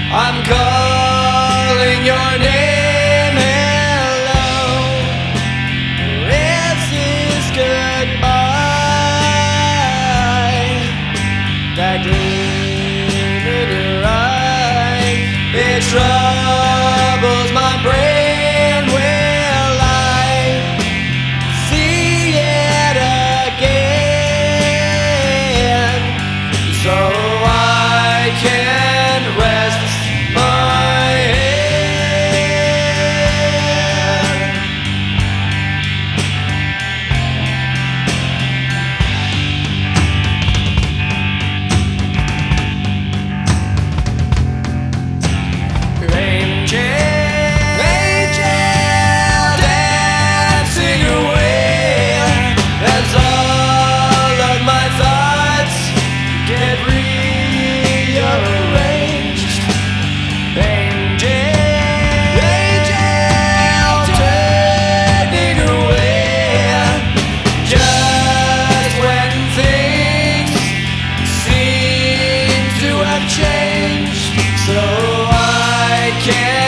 I'm calling your name. Hello, this is goodbye. That gleam in your eye, it troubles my brain. Will I see it again? So I can rest my head. Angel dancing away as all of my thoughts get rearranged. Angel turning away just when things seem to have changed, so I can